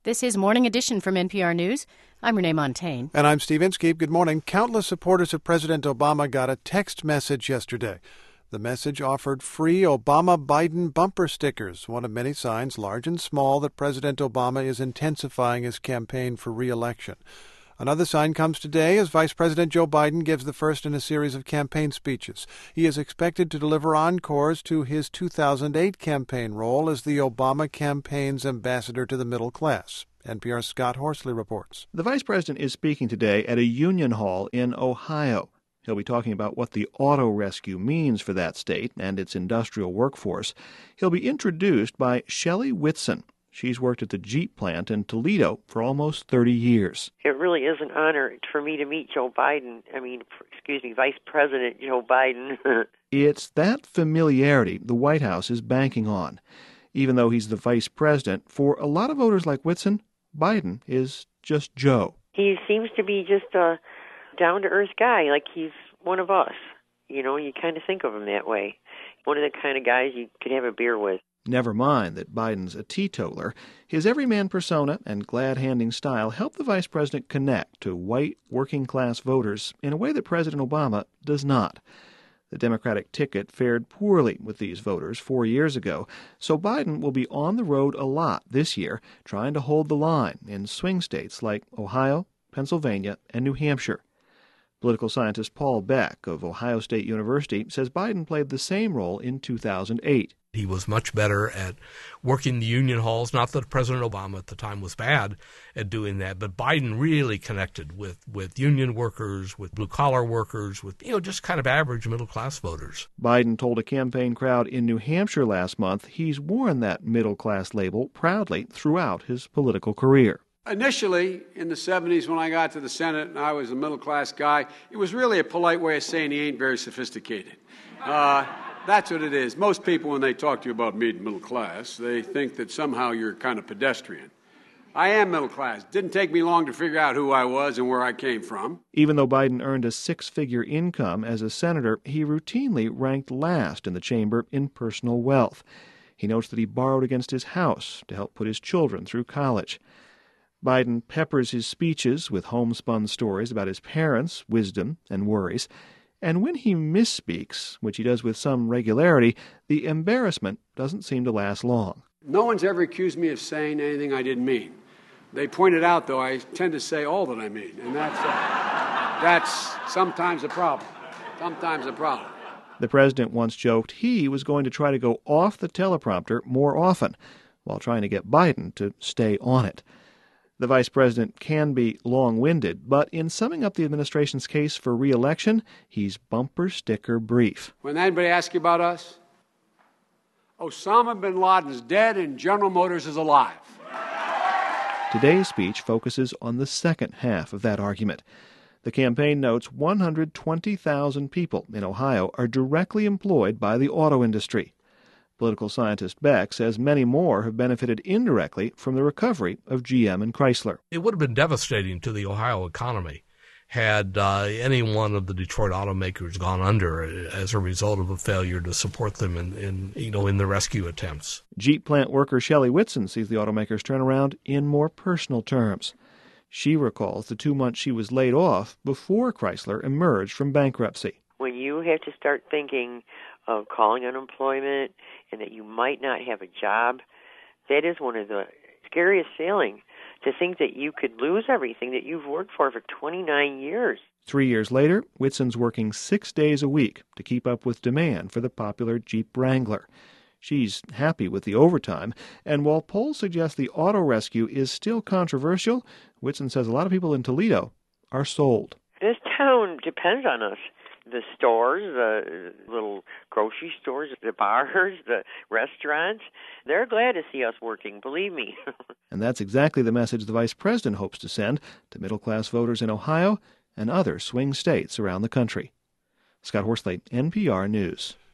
This is Morning Edition from NPR News. I'm Renee Montaigne. And I'm Steve Inskeep. Good morning. Countless supporters of President Obama got a text message yesterday. The message offered free Obama-Biden bumper stickers, one of many signs, large and small, that President Obama is intensifying his campaign for re-election. Another sign comes today as Vice President Joe Biden gives the first in a series of campaign speeches. He is expected to deliver encores to his 2008 campaign role as the Obama campaign's ambassador to the middle class. NPR's Scott Horsley reports. The vice president is speaking today at a union hall in Ohio. He'll be talking about what the auto rescue means for that state and its industrial workforce. He'll be introduced by Shelley Whitson. She's worked at the Jeep plant in Toledo for almost 30 years. It really is an honor for me to meet Vice President Joe Biden. It's that familiarity the White House is banking on. Even though he's the vice president, for a lot of voters like Whitson, Biden is just Joe. He seems to be just a down-to-earth guy, like he's one of us. You know, you kind of think of him that way. One of the kind of guys you could have a beer with. Never mind that Biden's a teetotaler. His everyman persona and glad-handing style help the vice president connect to white, working-class voters in a way that President Obama does not. The Democratic ticket fared poorly with these voters 4 years ago, so Biden will be on the road a lot this year, trying to hold the line in swing states like Ohio, Pennsylvania, and New Hampshire. Political scientist Paul Beck of Ohio State University says Biden played the same role in 2008. He was much better at working the union halls. Not that President Obama at the time was bad at doing that, but Biden really connected with union workers, with blue-collar workers, with just kind of average middle-class voters. Biden told a campaign crowd in New Hampshire last month he's worn that middle-class label proudly throughout his political career. Initially, in the 70s, when I got to the Senate and I was a middle-class guy, it was really a polite way of saying he ain't very sophisticated. That's what it is. Most people, when they talk to you about being middle class, they think that somehow you're kind of pedestrian. I am middle class. Didn't take me long to figure out who I was and where I came from. Even though Biden earned a six-figure income as a senator, he routinely ranked last in the chamber in personal wealth. He notes that he borrowed against his house to help put his children through college. Biden peppers his speeches with homespun stories about his parents' wisdom and worries. And when he misspeaks, which he does with some regularity, the embarrassment doesn't seem to last long. No one's ever accused me of saying anything I didn't mean. They pointed out, though, I tend to say all that I mean, and that's sometimes a problem. The president once joked he was going to try to go off the teleprompter more often, while trying to get Biden to stay on it. The vice president can be long-winded, but in summing up the administration's case for re-election, he's bumper sticker brief. When anybody asks you about us, Osama bin Laden's dead and General Motors is alive. Today's speech focuses on the second half of that argument. The campaign notes 120,000 people in Ohio are directly employed by the auto industry. Political scientist Beck says many more have benefited indirectly from the recovery of GM and Chrysler. It would have been devastating to the Ohio economy had any one of the Detroit automakers gone under as a result of a failure to support them in the rescue attempts. Jeep plant worker Shelley Whitson sees the automakers' turnaround in more personal terms. She recalls the 2 months she was laid off before Chrysler emerged from bankruptcy. When you have to start thinking of calling unemployment and that you might not have a job, that is one of the scariest feelings, to think that you could lose everything that you've worked for 29 years. 3 years later, Whitson's working 6 days a week to keep up with demand for the popular Jeep Wrangler. She's happy with the overtime, and while polls suggest the auto rescue is still controversial, Whitson says a lot of people in Toledo are sold. This town depends on us. The stores, the little grocery stores, the bars, the restaurants, they're glad to see us working, believe me. And that's exactly the message the vice president hopes to send to middle-class voters in Ohio and other swing states around the country. Scott Horsley, NPR News.